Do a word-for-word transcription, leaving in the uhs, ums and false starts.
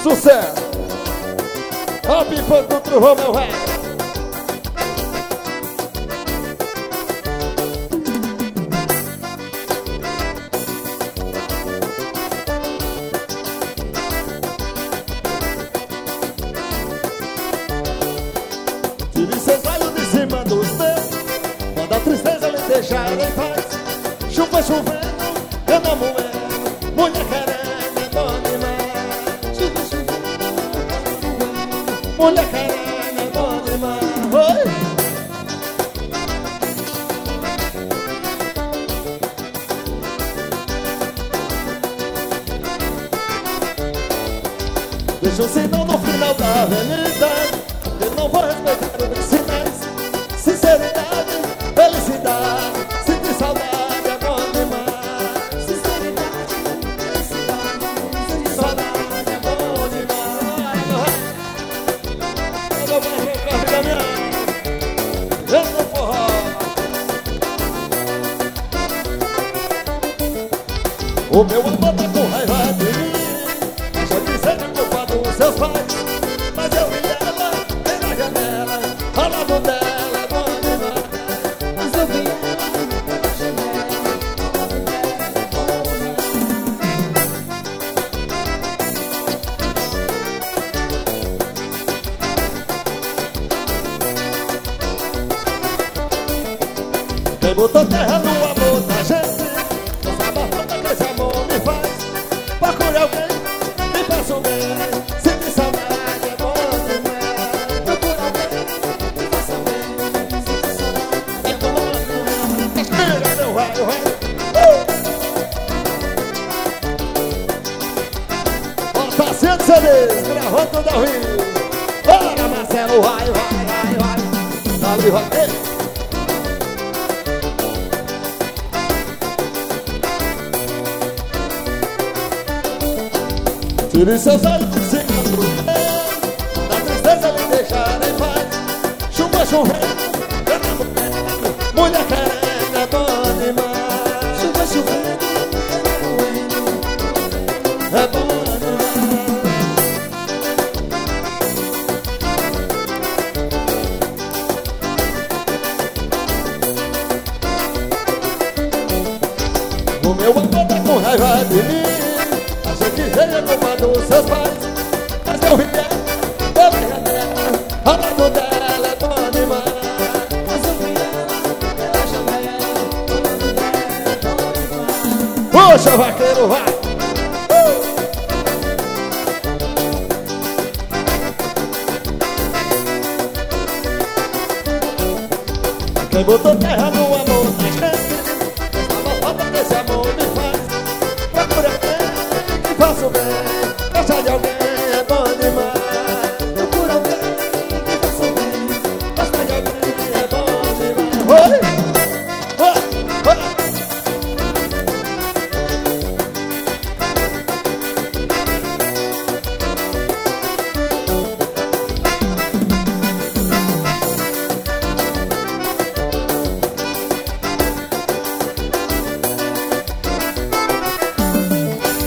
Sucesso! Ó o pipoco do trovão, meu velho! Tire seus olhos de cima dos meus, quando a tristeza lhe deixar em paz. Chuva chovendo, eu não moendo, mulher querendo é bom demais. Chuva chovendo, mulher querendo é bom demais. Oi! Deixa um sinal no final da avenida, eu não vou respeitar os sinais. Sinceridade, felicidade, sentir saudade é bom demais. Sinceridade, felicidade, sentir saudade é bom demais. Eu não vou arrancar da minha, eu não forró. O meu amor tá com raiva de mim, acha que seja culpa dos seus pais. Mas eu vi ela bem na janela, ao lado dela é bom demais. Mas eu vi ela bem na janela, ao lado dela é bom demais. Quem botou terra no amor da gente não sabe a falta que esse amor me faz. Procure alguém que faça o bem, sentir saudade é bom demais. Procure alguém que faça o bem, sentir saudade é bom demais. Respira, meu raio, raio. Bota cento C Ds, gravando da Rio. Bora, Marcelo, raio, raio, raio, raio. Dá-lhe roteiro. Tire seus olhos de cima do meu, da tristeza lhe deixar em paz. Chuva chovendo, eu não moendo, mulher querendo é bom demais. Chuva chovendo, eu não moendo, é bom demais. O meu amor tá com raiva de mim, acha que seja culpa dos seus pais. Mas eu vi ela, eu vi ela, ao lado dela é bom demais. Mas eu vi ela, pela janela, ao lado dela é bom demais. Puxa, vaqueiro, vai! Uh! Quem botou